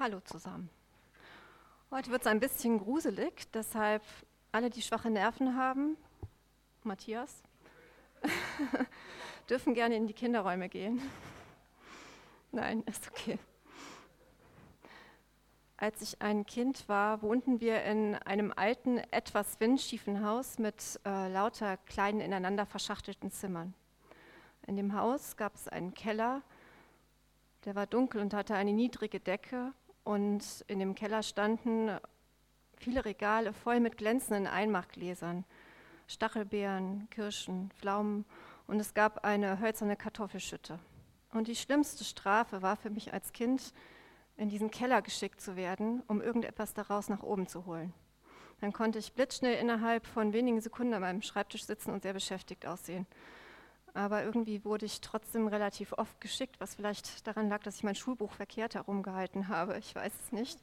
Hallo zusammen. Heute wird es ein bisschen gruselig, deshalb alle, die schwache Nerven haben, Matthias, dürfen gerne in die Kinderräume gehen. Nein, ist okay. Als ich ein Kind war, wohnten wir in einem alten, etwas windschiefen Haus mit lauter kleinen, ineinander verschachtelten Zimmern. In dem Haus gab es einen Keller, der war dunkel und hatte eine niedrige Decke. Und in dem Keller standen viele Regale voll mit glänzenden Einmachgläsern, Stachelbeeren, Kirschen, Pflaumen, und es gab eine hölzerne Kartoffelschütte. Und die schlimmste Strafe war für mich als Kind, in diesen Keller geschickt zu werden, um irgendetwas daraus nach oben zu holen. Dann konnte ich blitzschnell innerhalb von wenigen Sekunden an meinem Schreibtisch sitzen und sehr beschäftigt aussehen. Aber irgendwie wurde ich trotzdem relativ oft geschickt, was vielleicht daran lag, dass ich mein Schulbuch verkehrt herumgehalten habe. Ich weiß es nicht.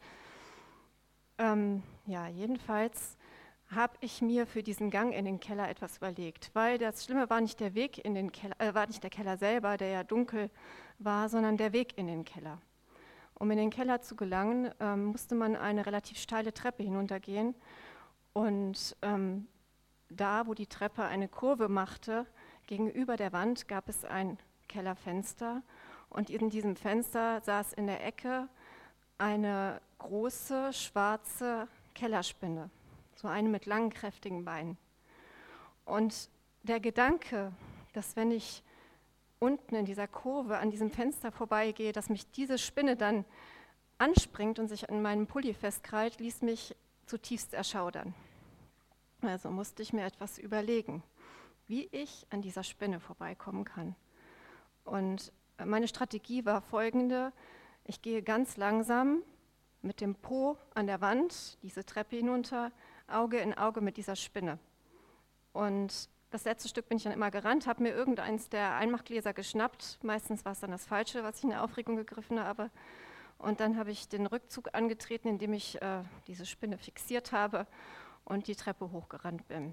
Jedenfalls habe ich mir für diesen Gang in den Keller etwas überlegt, weil das Schlimme war nicht der Weg in den Keller, war nicht der Keller selber, der ja dunkel war, sondern der Weg in den Keller. Um in den Keller zu gelangen, musste man eine relativ steile Treppe hinuntergehen. Und da, wo die Treppe eine Kurve machte, gegenüber der Wand gab es ein Kellerfenster. Und in diesem Fenster saß in der Ecke eine große, schwarze Kellerspinne, so eine mit langen, kräftigen Beinen. Und der Gedanke, dass wenn ich unten in dieser Kurve an diesem Fenster vorbeigehe, dass mich diese Spinne dann anspringt und sich an meinem Pulli festkrallt, ließ mich zutiefst erschaudern. Also musste ich mir etwas überlegen, wie ich an dieser Spinne vorbeikommen kann. Und meine Strategie war folgende: Ich gehe ganz langsam mit dem Po an der Wand, diese Treppe hinunter, Auge in Auge mit dieser Spinne. Und das letzte Stück bin ich dann immer gerannt, habe mir irgendeins der Einmachgläser geschnappt. Meistens war es dann das Falsche, was ich in der Aufregung gegriffen habe. Und dann habe ich den Rückzug angetreten, indem ich diese Spinne fixiert habe und die Treppe hochgerannt bin.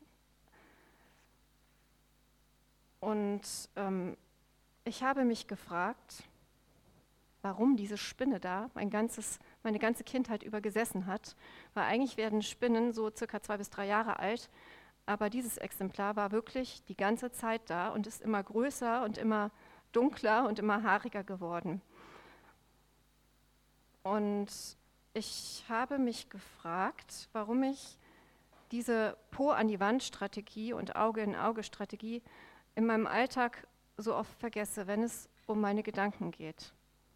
Und ich habe mich gefragt, warum diese Spinne da meine ganze Kindheit über gesessen hat. Weil eigentlich werden Spinnen so circa 2 bis 3 Jahre alt, aber dieses Exemplar war wirklich die ganze Zeit da und ist immer größer und immer dunkler und immer haariger geworden. Und ich habe mich gefragt, warum ich diese Po-an-die-Wand-Strategie und Auge-in-Auge-Strategie in meinem Alltag so oft vergesse, wenn es um meine Gedanken geht.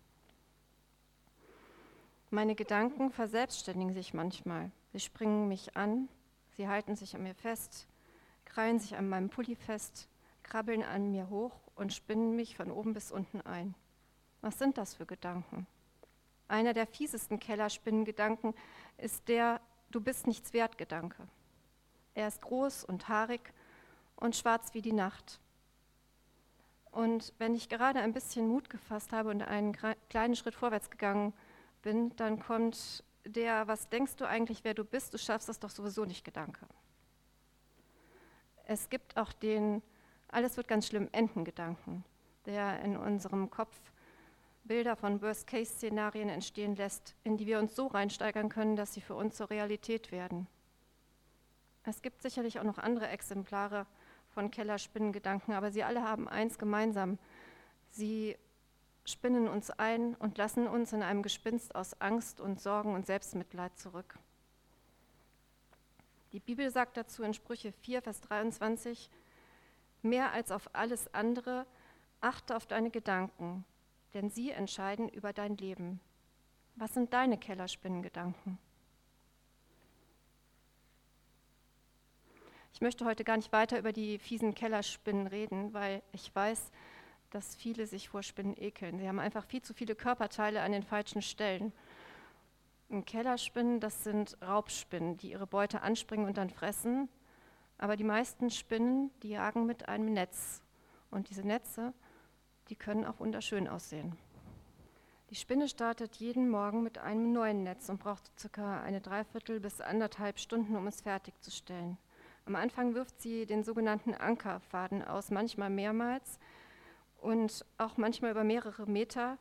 Meine Gedanken verselbstständigen sich manchmal. Sie springen mich an, sie halten sich an mir fest, krallen sich an meinem Pulli fest, krabbeln an mir hoch und spinnen mich von oben bis unten ein. Was sind das für Gedanken? Einer der fiesesten Kellerspinnengedanken ist der "Du bist nichts wert" Gedanke. Er ist groß und haarig und schwarz wie die Nacht. Und wenn ich gerade ein bisschen Mut gefasst habe und einen kleinen Schritt vorwärts gegangen bin, dann kommt der "Was denkst du eigentlich, wer du bist? Du schaffst das doch sowieso nicht" Gedanke. Es gibt auch den "Alles wird ganz schlimm" Enden-Gedanken, der in unserem Kopf Bilder von Worst-Case-Szenarien entstehen lässt, in die wir uns so reinsteigern können, dass sie für uns zur Realität werden. Es gibt sicherlich auch noch andere Exemplare von Kellerspinnengedanken, aber sie alle haben eins gemeinsam: Sie spinnen uns ein und lassen uns in einem Gespinst aus Angst und Sorgen und Selbstmitleid zurück. Die Bibel sagt dazu in Sprüche 4, Vers 23: Mehr als auf alles andere achte auf deine Gedanken, denn sie entscheiden über dein Leben. Was sind deine Kellerspinnengedanken? Ich möchte heute gar nicht weiter über die fiesen Kellerspinnen reden, weil ich weiß, dass viele sich vor Spinnen ekeln. Sie haben einfach viel zu viele Körperteile an den falschen Stellen. Und Kellerspinnen, das sind Raubspinnen, die ihre Beute anspringen und dann fressen. Aber die meisten Spinnen, die jagen mit einem Netz. Und diese Netze, die können auch wunderschön aussehen. Die Spinne startet jeden Morgen mit einem neuen Netz und braucht ca. eine Dreiviertel bis 1,5 Stunden, um es fertigzustellen. Am Anfang wirft sie den sogenannten Ankerfaden aus, manchmal mehrmals und auch manchmal über mehrere Meter,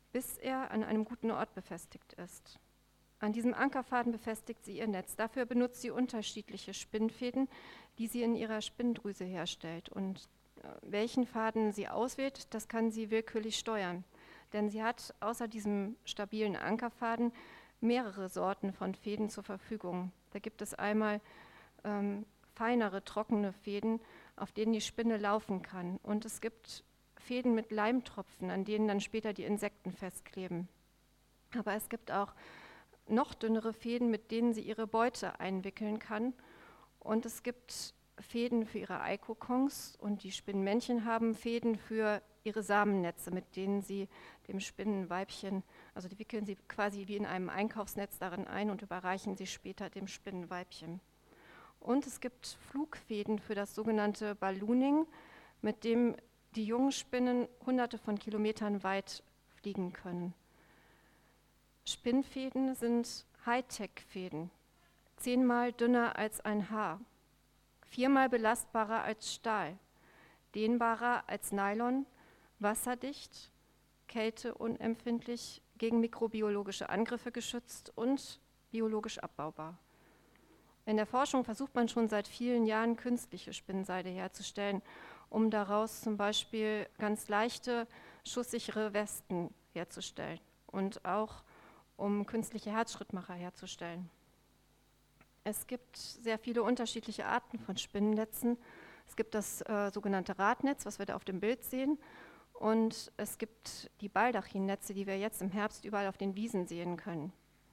bis er an einem guten Ort befestigt ist. An diesem Ankerfaden befestigt sie ihr Netz. Dafür benutzt sie unterschiedliche Spinnfäden, die sie in ihrer Spinndrüse herstellt. Und welchen Faden sie auswählt, das kann sie willkürlich steuern. Denn sie hat außer diesem stabilen Ankerfaden mehrere Sorten von Fäden zur Verfügung. Da gibt es einmal feinere, trockene Fäden, auf denen die Spinne laufen kann. Und es gibt Fäden mit Leimtropfen, an denen dann später die Insekten festkleben. Aber es gibt auch noch dünnere Fäden, mit denen sie ihre Beute einwickeln kann. Und es gibt Fäden für ihre Eikokons und die Spinnenmännchen haben Fäden für ihre Samennetze, mit denen sie dem Spinnenweibchen, also die wickeln sie quasi wie in einem Einkaufsnetz darin ein und überreichen sie später dem Spinnenweibchen. Und es gibt Flugfäden für das sogenannte Ballooning, mit dem die jungen Spinnen hunderte von Kilometern weit fliegen können. Spinnfäden sind Hightech-Fäden, 10-mal dünner als ein Haar, 4-mal belastbarer als Stahl, dehnbarer als Nylon, wasserdicht, kälteunempfindlich, gegen mikrobiologische Angriffe geschützt und biologisch abbaubar. In der Forschung versucht man schon seit vielen Jahren, künstliche Spinnseide herzustellen, um daraus zum Beispiel ganz leichte, schusssichere Westen herzustellen und auch um künstliche Herzschrittmacher herzustellen. Es gibt sehr viele unterschiedliche Arten von Spinnennetzen. Es gibt das sogenannte Radnetz, was wir da auf dem Bild sehen, und es gibt die Baldachinnetze, die wir jetzt im Herbst überall auf den Wiesen sehen können.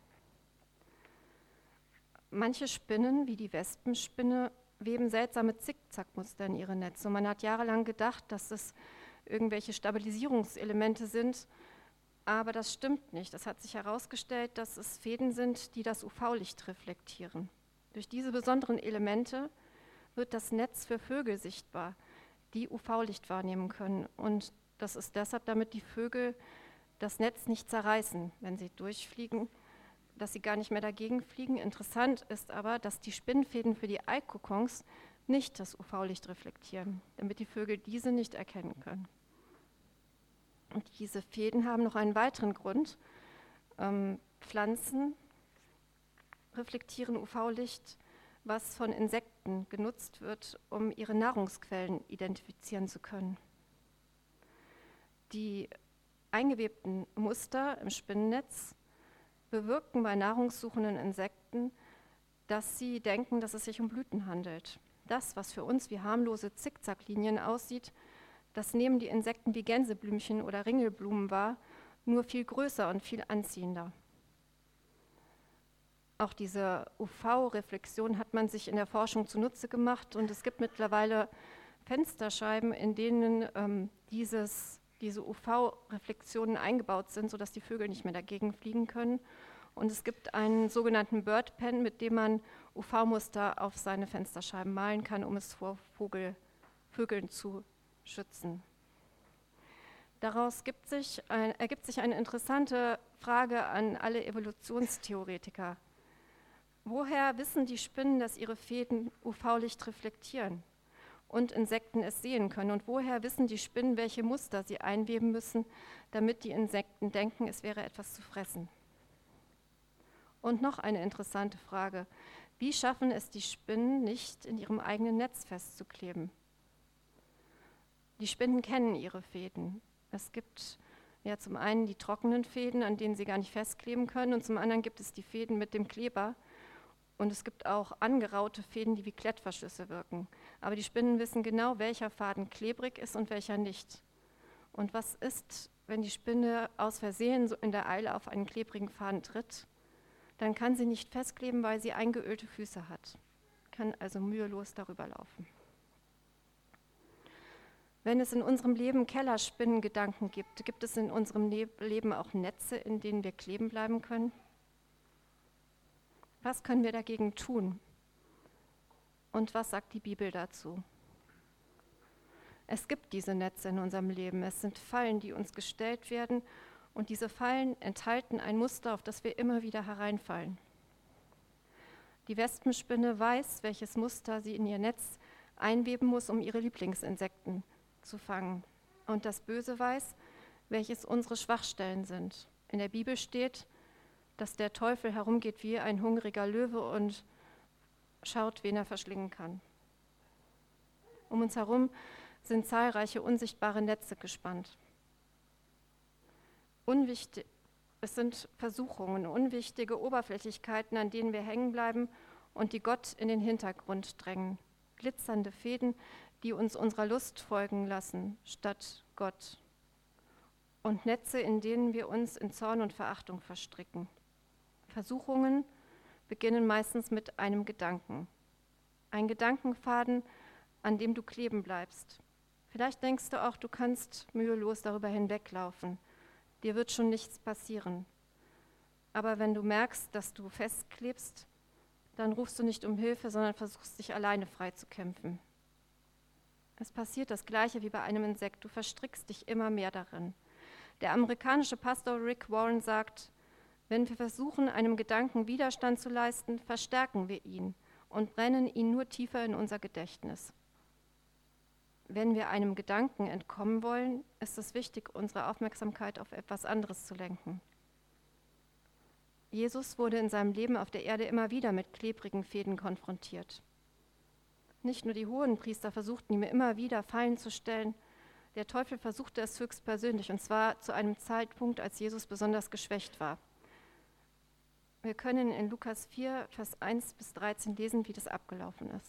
Manche Spinnen, wie die Wespenspinne, weben seltsame Zickzackmuster in ihre Netze. Und man hat jahrelang gedacht, dass es irgendwelche Stabilisierungselemente sind, aber das stimmt nicht. Es hat sich herausgestellt, dass es Fäden sind, die das UV-Licht reflektieren. Durch diese besonderen Elemente wird das Netz für Vögel sichtbar, die UV-Licht wahrnehmen können. Und das ist deshalb, damit die Vögel das Netz nicht zerreißen, wenn sie durchfliegen, dass sie gar nicht mehr dagegen fliegen. Interessant ist aber, dass die Spinnfäden für die Eikokons nicht das UV-Licht reflektieren, damit die Vögel diese nicht erkennen können. Und diese Fäden haben noch einen weiteren Grund. Pflanzen reflektieren UV-Licht, was von Insekten genutzt wird, um ihre Nahrungsquellen identifizieren zu können. Die eingewebten Muster im Spinnennetz bewirken bei nahrungssuchenden Insekten, dass sie denken, dass es sich um Blüten handelt. Das, was für uns wie harmlose Zickzacklinien aussieht, das nehmen die Insekten wie Gänseblümchen oder Ringelblumen wahr, nur viel größer und viel anziehender. Auch diese UV-Reflexion hat man sich in der Forschung zunutze gemacht und es gibt mittlerweile Fensterscheiben, in denen diese UV-Reflexionen eingebaut sind, sodass die Vögel nicht mehr dagegen fliegen können. Und es gibt einen sogenannten Bird Pen, mit dem man UV-Muster auf seine Fensterscheiben malen kann, um es vor Vögeln zu schützen. Daraus ergibt sich eine interessante Frage an alle Evolutionstheoretiker. Woher wissen die Spinnen, dass ihre Fäden UV-Licht reflektieren und Insekten es sehen können? Und woher wissen die Spinnen, welche Muster sie einweben müssen, damit die Insekten denken, es wäre etwas zu fressen? Und noch eine interessante Frage. Wie schaffen es die Spinnen nicht, in ihrem eigenen Netz festzukleben? Die Spinnen kennen ihre Fäden. Es gibt ja zum einen die trockenen Fäden, an denen sie gar nicht festkleben können, und zum anderen gibt es die Fäden mit dem Kleber. Und es gibt auch angeraute Fäden, die wie Klettverschlüsse wirken. Aber die Spinnen wissen genau, welcher Faden klebrig ist und welcher nicht. Und was ist, wenn die Spinne aus Versehen so in der Eile auf einen klebrigen Faden tritt? Dann kann sie nicht festkleben, weil sie eingeölte Füße hat. Kann also mühelos darüber laufen. Wenn es in unserem Leben Kellerspinnengedanken gibt, gibt es in unserem Leben auch Netze, in denen wir kleben bleiben können? Was können wir dagegen tun? Und was sagt die Bibel dazu? Es gibt diese Netze in unserem Leben. Es sind Fallen, die uns gestellt werden. Und diese Fallen enthalten ein Muster, auf das wir immer wieder hereinfallen. Die Wespenspinne weiß, welches Muster sie in ihr Netz einweben muss, um ihre Lieblingsinsekten zu fangen. Und das Böse weiß, welches unsere Schwachstellen sind. In der Bibel steht, dass der Teufel herumgeht wie ein hungriger Löwe und schaut, wen er verschlingen kann. Um uns herum sind zahlreiche unsichtbare Netze gespannt. Es sind Versuchungen, unwichtige Oberflächlichkeiten, an denen wir hängen bleiben und die Gott in den Hintergrund drängen. Glitzernde Fäden, die uns unserer Lust folgen lassen, statt Gott. Und Netze, in denen wir uns in Zorn und Verachtung verstricken. Versuchungen beginnen meistens mit einem Gedanken. Ein Gedankenfaden, an dem du kleben bleibst. Vielleicht denkst du auch, du kannst mühelos darüber hinweglaufen. Dir wird schon nichts passieren. Aber wenn du merkst, dass du festklebst, dann rufst du nicht um Hilfe, sondern versuchst, dich alleine freizukämpfen. Es passiert das Gleiche wie bei einem Insekt. Du verstrickst dich immer mehr darin. Der amerikanische Pastor Rick Warren sagt, wenn wir versuchen, einem Gedanken Widerstand zu leisten, verstärken wir ihn und brennen ihn nur tiefer in unser Gedächtnis. Wenn wir einem Gedanken entkommen wollen, ist es wichtig, unsere Aufmerksamkeit auf etwas anderes zu lenken. Jesus wurde in seinem Leben auf der Erde immer wieder mit klebrigen Fäden konfrontiert. Nicht nur die Hohenpriester versuchten ihm immer wieder Fallen zu stellen, der Teufel versuchte es höchstpersönlich, und zwar zu einem Zeitpunkt, als Jesus besonders geschwächt war. Wir können in Lukas 4, Vers 1 bis 13 lesen, wie das abgelaufen ist.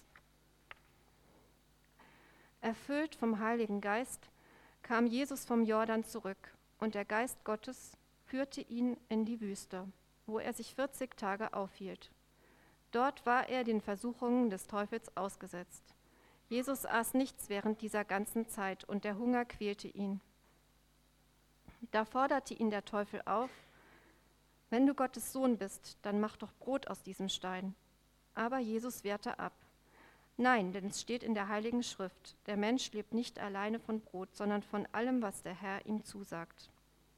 Erfüllt vom Heiligen Geist kam Jesus vom Jordan zurück, und der Geist Gottes führte ihn in die Wüste, wo er sich 40 Tage aufhielt. Dort war er den Versuchungen des Teufels ausgesetzt. Jesus aß nichts während dieser ganzen Zeit, und der Hunger quälte ihn. Da forderte ihn der Teufel auf: Wenn du Gottes Sohn bist, dann mach doch Brot aus diesem Stein. Aber Jesus wehrte ab. Nein, denn es steht in der Heiligen Schrift: Der Mensch lebt nicht alleine von Brot, sondern von allem, was der Herr ihm zusagt.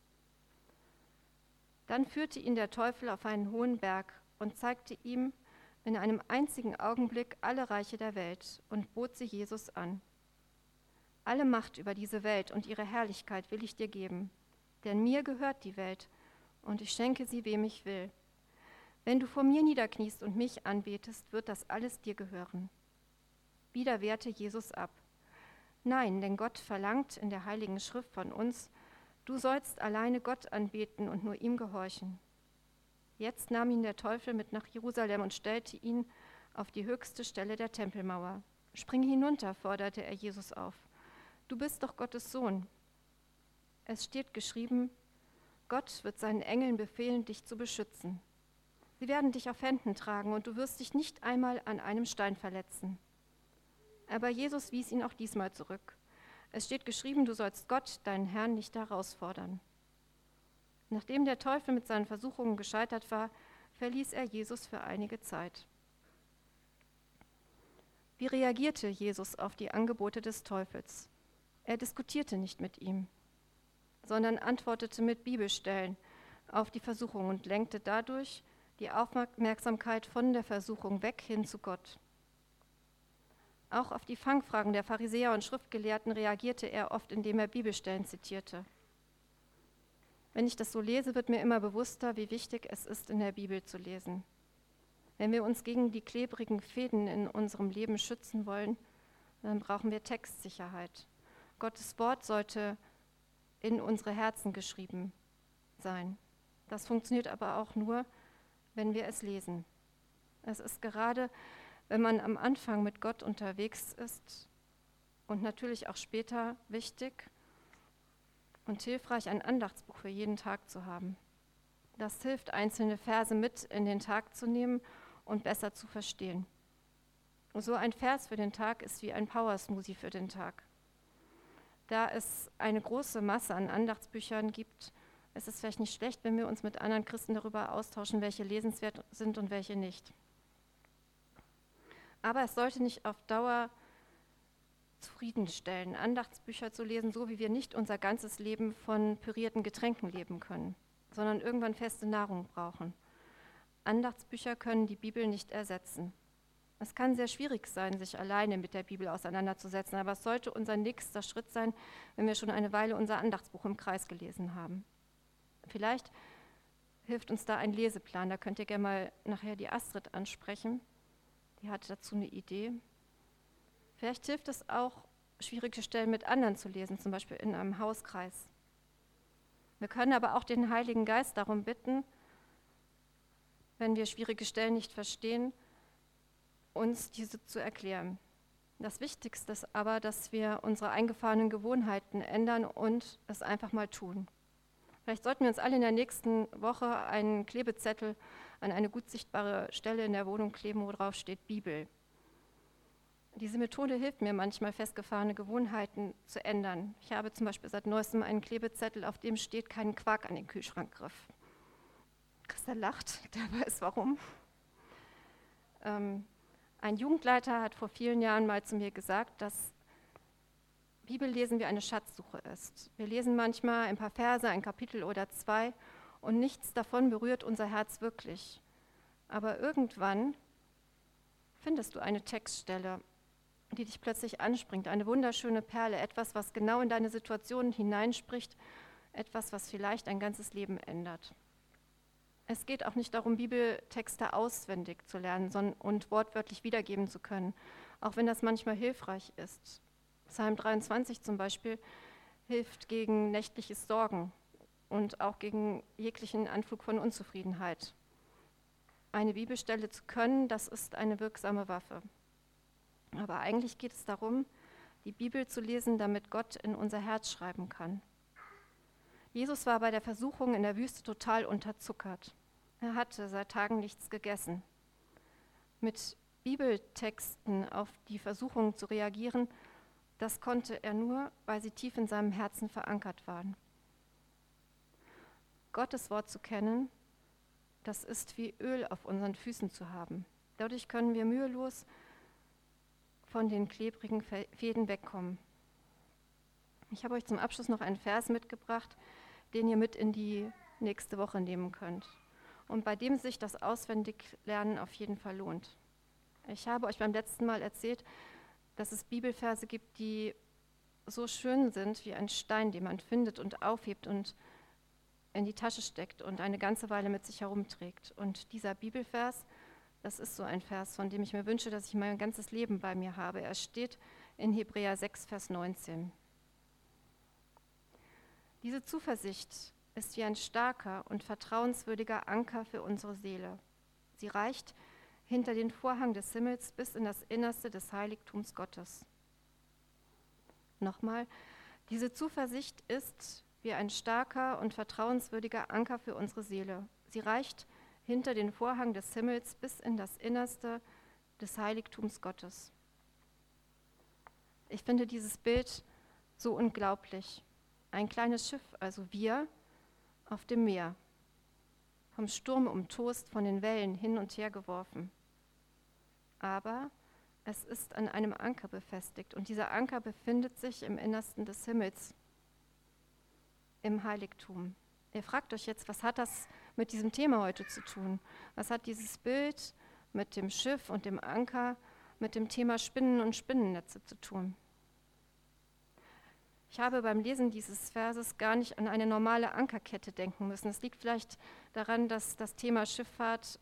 Dann führte ihn der Teufel auf einen hohen Berg und zeigte ihm in einem einzigen Augenblick alle Reiche der Welt und bot sie Jesus an. Alle Macht über diese Welt und ihre Herrlichkeit will ich dir geben, denn mir gehört die Welt und ich schenke sie, wem ich will. Wenn du vor mir niederkniest und mich anbetest, wird das alles dir gehören. Wieder wehrte Jesus ab. Nein, denn Gott verlangt in der Heiligen Schrift von uns: Du sollst alleine Gott anbeten und nur ihm gehorchen. Jetzt nahm ihn der Teufel mit nach Jerusalem und stellte ihn auf die höchste Stelle der Tempelmauer. Spring hinunter, forderte er Jesus auf. Du bist doch Gottes Sohn. Es steht geschrieben: Gott wird seinen Engeln befehlen, dich zu beschützen. Sie werden dich auf Händen tragen und du wirst dich nicht einmal an einem Stein verletzen. Aber Jesus wies ihn auch diesmal zurück. Es steht geschrieben: Du sollst Gott, deinen Herrn, nicht herausfordern. Nachdem der Teufel mit seinen Versuchungen gescheitert war, verließ er Jesus für einige Zeit. Wie reagierte Jesus auf die Angebote des Teufels? Er diskutierte nicht mit ihm, sondern antwortete mit Bibelstellen auf die Versuchung und lenkte dadurch die Aufmerksamkeit von der Versuchung weg hin zu Gott. Auch auf die Fangfragen der Pharisäer und Schriftgelehrten reagierte er oft, indem er Bibelstellen zitierte. Wenn ich das so lese, wird mir immer bewusster, wie wichtig es ist, in der Bibel zu lesen. Wenn wir uns gegen die klebrigen Fäden in unserem Leben schützen wollen, dann brauchen wir Textsicherheit. Gottes Wort sollte in unsere Herzen geschrieben sein. Das funktioniert aber auch nur, wenn wir es lesen. Es ist gerade, wenn man am Anfang mit Gott unterwegs ist und natürlich auch später, wichtig und hilfreich, ein Andachtsbuch für jeden Tag zu haben. Das hilft, einzelne Verse mit in den Tag zu nehmen und besser zu verstehen. So ein Vers für den Tag ist wie ein Power-Smoothie für den Tag. Da es eine große Masse an Andachtsbüchern gibt, ist es vielleicht nicht schlecht, wenn wir uns mit anderen Christen darüber austauschen, welche lesenswert sind und welche nicht. Aber es sollte nicht auf Dauer zufriedenstellen, Andachtsbücher zu lesen, so wie wir nicht unser ganzes Leben von pürierten Getränken leben können, sondern irgendwann feste Nahrung brauchen. Andachtsbücher können die Bibel nicht ersetzen. Es kann sehr schwierig sein, sich alleine mit der Bibel auseinanderzusetzen, aber es sollte unser nächster Schritt sein, wenn wir schon eine Weile unser Andachtsbuch im Kreis gelesen haben. Vielleicht hilft uns da ein Leseplan, da könnt ihr gerne mal nachher die Astrid ansprechen, die hat dazu eine Idee. Vielleicht hilft es auch, schwierige Stellen mit anderen zu lesen, zum Beispiel in einem Hauskreis. Wir können aber auch den Heiligen Geist darum bitten, wenn wir schwierige Stellen nicht verstehen, uns diese zu erklären. Das Wichtigste ist aber, dass wir unsere eingefahrenen Gewohnheiten ändern und es einfach mal tun. Vielleicht sollten wir uns alle in der nächsten Woche einen Klebezettel an eine gut sichtbare Stelle in der Wohnung kleben, wo drauf steht Bibel. Diese Methode hilft mir manchmal, festgefahrene Gewohnheiten zu ändern. Ich habe zum Beispiel seit neuestem einen Klebezettel, auf dem steht, keinen Quark an den Kühlschrankgriff. Christa lacht, der weiß warum. Ein Jugendleiter hat vor vielen Jahren mal zu mir gesagt, dass Bibellesen wie eine Schatzsuche ist. Wir lesen manchmal ein paar Verse, ein Kapitel oder 2 und nichts davon berührt unser Herz wirklich. Aber irgendwann findest du eine Textstelle, die dich plötzlich anspringt, eine wunderschöne Perle, etwas, was genau in deine Situation hineinspricht, etwas, was vielleicht dein ganzes Leben ändert. Es geht auch nicht darum, Bibeltexte auswendig zu lernen und wortwörtlich wiedergeben zu können, auch wenn das manchmal hilfreich ist. Psalm 23 zum Beispiel hilft gegen nächtliches Sorgen und auch gegen jeglichen Anflug von Unzufriedenheit. Eine Bibelstelle zu können, das ist eine wirksame Waffe. Aber eigentlich geht es darum, die Bibel zu lesen, damit Gott in unser Herz schreiben kann. Jesus war bei der Versuchung in der Wüste total unterzuckert. Er hatte seit Tagen nichts gegessen. Mit Bibeltexten auf die Versuchung zu reagieren, das konnte er nur, weil sie tief in seinem Herzen verankert waren. Gottes Wort zu kennen, das ist wie Öl auf unseren Füßen zu haben. Dadurch können wir mühelos von den klebrigen Fäden wegkommen. Ich habe euch zum Abschluss noch einen Vers mitgebracht, den ihr mit in die nächste Woche nehmen könnt und bei dem sich das Auswendiglernen auf jeden Fall lohnt. Ich habe euch beim letzten Mal erzählt, dass es Bibelverse gibt, die so schön sind wie ein Stein, den man findet und aufhebt und in die Tasche steckt und eine ganze Weile mit sich herumträgt. Und dieser Bibelvers, das ist so ein Vers, von dem ich mir wünsche, dass ich mein ganzes Leben bei mir habe. Er steht in Hebräer 6, Vers 19. Diese Zuversicht ist wie ein starker und vertrauenswürdiger Anker für unsere Seele. Sie reicht hinter den Vorhang des Himmels bis in das Innerste des Heiligtums Gottes. Nochmal, diese Zuversicht ist wie ein starker und vertrauenswürdiger Anker für unsere Seele. Sie reicht hinter den Vorhang des Himmels bis in das Innerste des Heiligtums Gottes. Ich finde dieses Bild so unglaublich. Ein kleines Schiff, also wir, auf dem Meer, vom Sturm umtost, von den Wellen hin und her geworfen. Aber es ist an einem Anker befestigt und dieser Anker befindet sich im Innersten des Himmels, im Heiligtum. Ihr fragt euch jetzt, was hat das mit diesem Thema heute zu tun? Was hat dieses Bild mit dem Schiff und dem Anker, mit dem Thema Spinnen und Spinnennetze zu tun? Ich habe beim Lesen dieses Verses gar nicht an eine normale Ankerkette denken müssen. Es liegt vielleicht daran, dass das Thema Schifffahrt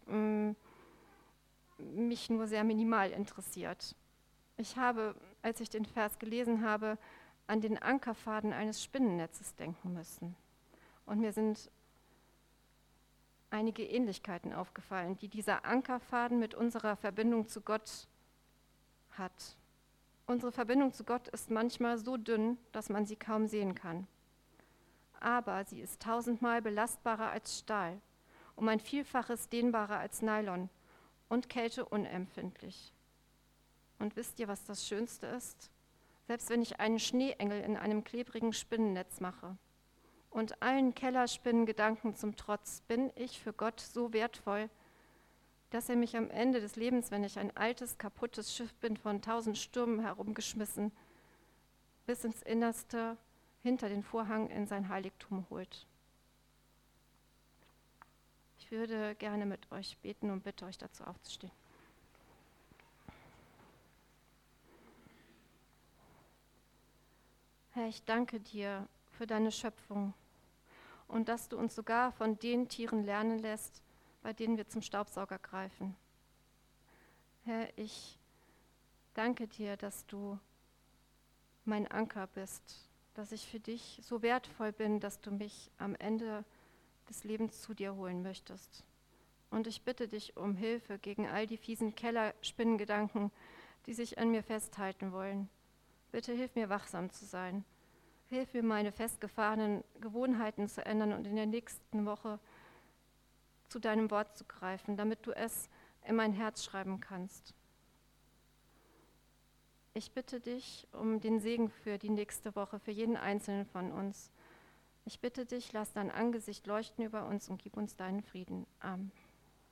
mich nur sehr minimal interessiert. Ich habe, als ich den Vers gelesen habe, an den Ankerfaden eines Spinnennetzes denken müssen. Und mir sind einige Ähnlichkeiten aufgefallen, die dieser Ankerfaden mit unserer Verbindung zu Gott hat. Unsere Verbindung zu Gott ist manchmal so dünn, dass man sie kaum sehen kann. Aber sie ist 1000-mal belastbarer als Stahl, um ein Vielfaches dehnbarer als Nylon und kälteunempfindlich. Und wisst ihr, was das Schönste ist? Selbst wenn ich einen Schneeengel in einem klebrigen Spinnennetz mache und allen Kellerspinnen-Gedanken zum Trotz, bin ich für Gott so wertvoll, dass er mich am Ende des Lebens, wenn ich ein altes, kaputtes Schiff bin, von 1000 Stürmen herumgeschmissen, bis ins Innerste, hinter den Vorhang in sein Heiligtum holt. Ich würde gerne mit euch beten und bitte euch dazu aufzustehen. Herr, ich danke dir für deine Schöpfung und dass du uns sogar von den Tieren lernen lässt, bei denen wir zum Staubsauger greifen. Herr, ich danke dir, dass du mein Anker bist, dass ich für dich so wertvoll bin, dass du mich am Ende des Lebens zu dir holen möchtest. Und ich bitte dich um Hilfe gegen all die fiesen Kellerspinnengedanken, die sich an mir festhalten wollen. Bitte hilf mir, wachsam zu sein. Hilf mir, meine festgefahrenen Gewohnheiten zu ändern und in der nächsten Woche zu deinem Wort zu greifen, damit du es in mein Herz schreiben kannst. Ich bitte dich um den Segen für die nächste Woche, für jeden Einzelnen von uns. Ich bitte dich, lass dein Angesicht leuchten über uns und gib uns deinen Frieden. Amen.